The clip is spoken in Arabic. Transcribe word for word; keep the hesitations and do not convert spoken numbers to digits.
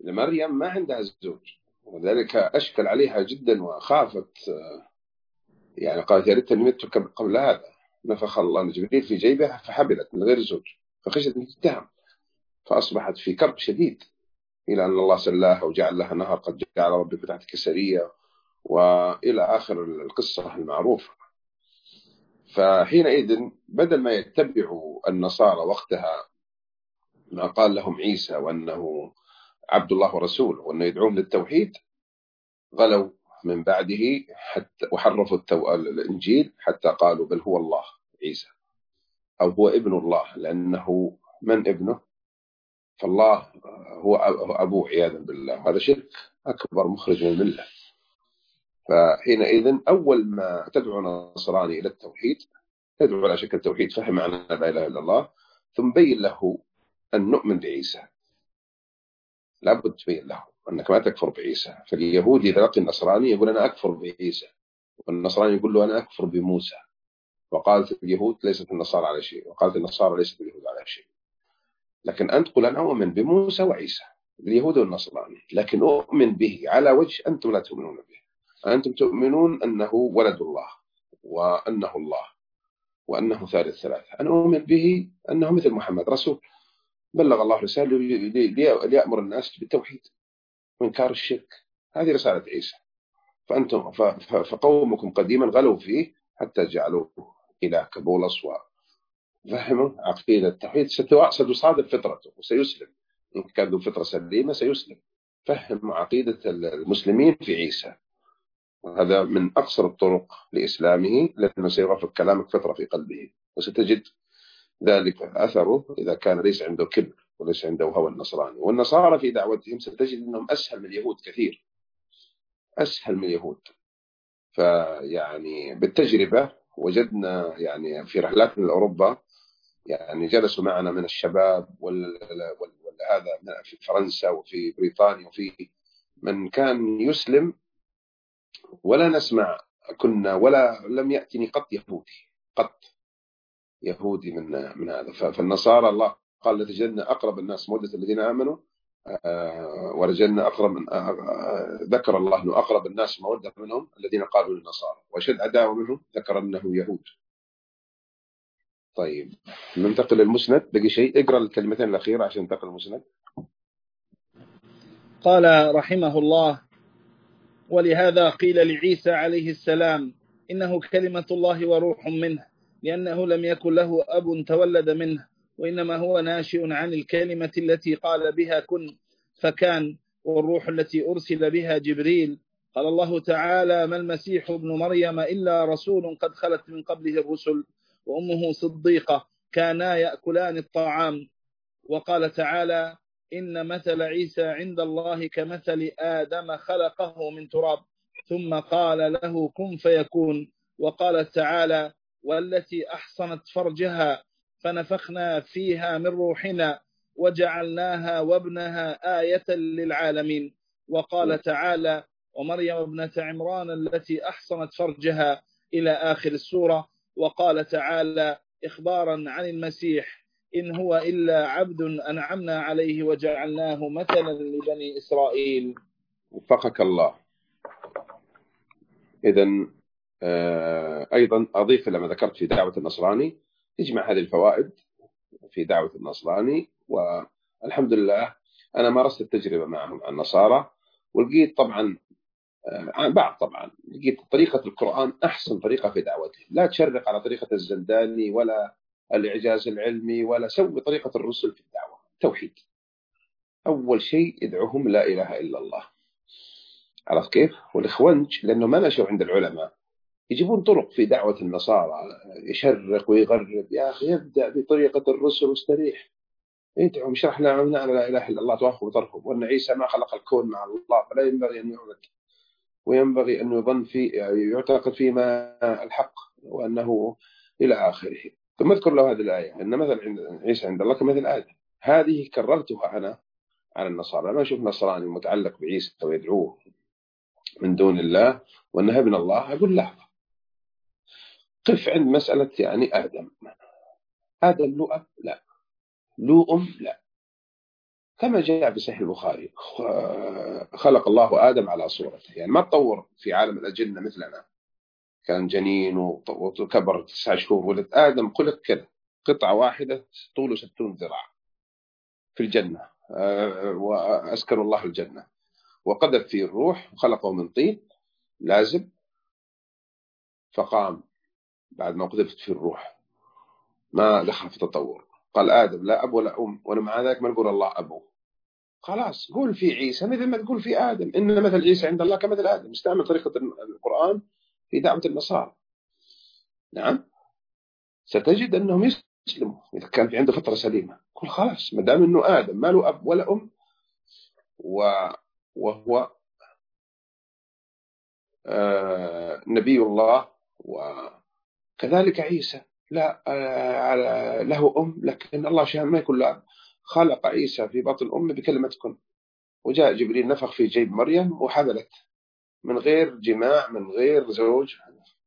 لمريم ما عندها زوج، وذلك أشكل عليها جدا وخافت، يعني قالت يا ريتني مت قبل هذا، نفخ الله جبريل في جيبها فحبلت من غير زوج، فخشت أن تتهم، فأصبحت في كرب شديد إلى أن الله سلاها وجعل لها نهر قد جعل ربك تحتك سرية، وإلى آخر القصة المعروفة. فحينئذ بدل ما يتبعوا النصارى وقتها ما قال لهم عيسى وأنه عبد الله ورسوله وأنه يدعوهم للتوحيد، غلوا من بعده حتى وحرفوا الإنجيل حتى قالوا بل هو الله عيسى، أو هو ابن الله، لأنه من ابنه؟ فالله هو أبوه عياذا بالله، هذا شرك أكبر مخرج من الملة. فحينئذ أول ما تدعو النصراني إلى التوحيد، تدعو على شكل توحيد فهم معنى لا إله إلا الله، ثم بين له أن نؤمن بعيسى، لابد تبين له أنك ما تكفر بعيسى. فاليهودي إذا لقي النصراني يقول أنا أكفر بعيسى، والنصراني يقول له أنا أكفر بموسى. وقالت اليهود ليست النصارى على شيء، وقالت النصارى ليست اليهود على شيء. لكن أنت قل أنا أؤمن بموسى وعيسى، اليهود والنصراني، لكن أؤمن به على وجه أنتم لا تؤمنون به. أنتم تؤمنون أنه ولد الله وأنه الله وأنه ثالث ثلاثة، أنا أؤمن به أنه مثل محمد رسول بلغ الله رسالة ليأمر الناس بالتوحيد وإنكار الشرك، هذه رسالة عيسى. فأنتم فقومكم قديما غلوا فيه حتى جعلوه إله كبولس، وفهموا عقيدة التوحيد ستصادف فطرته وسيسلم، إن كان ذو فطرة سليمة سيسلم. فهم عقيدة المسلمين في عيسى، وهذا من أقصر الطرق لإسلامه، لأنه سيوافق كلامك فطرة في قلبه، وستجد ذلك أثره إذا كان ليس عنده كبر وليس عنده هوى النصراني. والنصارى في دعوتهم ستجد أنهم أسهل من اليهود كثير، أسهل من اليهود. فيعني بالتجربة وجدنا يعني في رحلاتنا لأوروبا، يعني جلسوا معنا من الشباب وهذا في فرنسا وفي بريطانيا، وفي من كان يسلم ولا نسمع كنا ولا لم يأتني قط يهودي قط يهودي من من هذا. فالنصارى الله قال لتجدنا أقرب الناس مودة الذين آمنوا، ورجلنا أقرب من ذكر الله أنه أقرب الناس مودة منهم الذين قالوا للنصارى، وشد عداوة منهم ذكر أنه يهود. طيب ننتقل للمسند، بقي شيء اقرأ الكلمتين الأخيرة عشان ننتقل للمسند. قال رحمه الله: ولهذا قيل لعيسى عليه السلام إنه كلمة الله وروح منه، لأنه لم يكن له أب تولد منه، وإنما هو ناشئ عن الكلمة التي قال بها كن فكان، والروح التي أرسل بها جبريل. قال الله تعالى: ما المسيح ابن مريم إلا رسول قد خلت من قبله الرسل وأمه صديقة كانا يأكلان الطعام. وقال تعالى: إن مثل عيسى عند الله كمثل آدم خلقه من تراب ثم قال له كن فيكون. وقال تعالى: والتي أحصنت فرجها فنفخنا فيها من روحنا وجعلناها وابنها آية للعالمين. وقال تعالى: ومريم ابنة عمران التي أحصنت فرجها إلى آخر السورة. وقال تعالى إخبارا عن المسيح: إن هو إلا عبد أنعمنا عليه وجعلناه مثلا لبني إسرائيل. وفقك الله. إذن أيضا أضيف لما ذكرت في دعوة النصراني، تجمع هذه الفوائد في دعوة النصراني. والحمد لله أنا مارست التجربة معهم مع النصارى، ولقيت طبعا بعض طبعا لقيت طريقة القرآن أحسن طريقة في دعوته. لا تشرق على طريقة الزنداني ولا الإعجاز العلمي، ولا سوي طريقة الرسل في الدعوة. توحيد أول شيء يدعوهم لا إله إلا الله. عرفت كيف؟ والإخوانج لأنه ما نشوا عند العلماء يجيبون طرق في دعوة النصارى، يشرق ويغرب. يا أخي يبدأ بطريقة الرسل واستريح، يدعو مشرح لنا لا إله إلا الله توافق بطرفهم، وأن عيسى ما خلق الكون مع الله فلا ينبغي أن يعبد، وينبغي أن يظن في يعتقد فيما الحق، وأنه إلى آخره. ثم اذكر له هذه الآية أن مثل عيسى عند الله كمثل آدم. هذه كررتها أنا على النصارى. ما أشوف نصراني متعلق بعيسى ويدعوه من دون الله وأنه ابن الله، أقول لحظة، قف عند مسألة يعني آدم. آدم له أب؟ لا. له أم؟ لا. كما جاء في صحيح البخاري خلق الله آدم على صورته، يعني ما تطور في عالم الأجنة مثلنا، كان جنين وكبر تسعة شهور، ولد آدم خلق كذا قطعة واحدة طوله ستون ذراع في الجنة، وأسكن الله الجنة وقذف فيه الروح وخلقه من طين لازب، فقام بعد ما قذفت فيه الروح، ما دخل في تطور. قال آدم لا أب ولا أم، وأنا مع ذلك ما نقول الله أبوه، خلاص قول في عيسى مثل ما تقول في آدم، إن مثل عيسى عند الله كمثل آدم. استعمل طريقة القرآن في دعوة النصارى. نعم، ستجد أنهم يسلموا إذا كان في عنده فطرة سليمة. قل خلاص ما دام أنه آدم ما له أب ولا أم وهو آه نبي الله، وكذلك عيسى لا آه له أم، لكن الله شاء ما يكون له أب. خلق عيسى في بطن أمه بكلمة كن، وجاء جبريل نفخ في جيب مريم وحملت من غير جماع من غير زوج،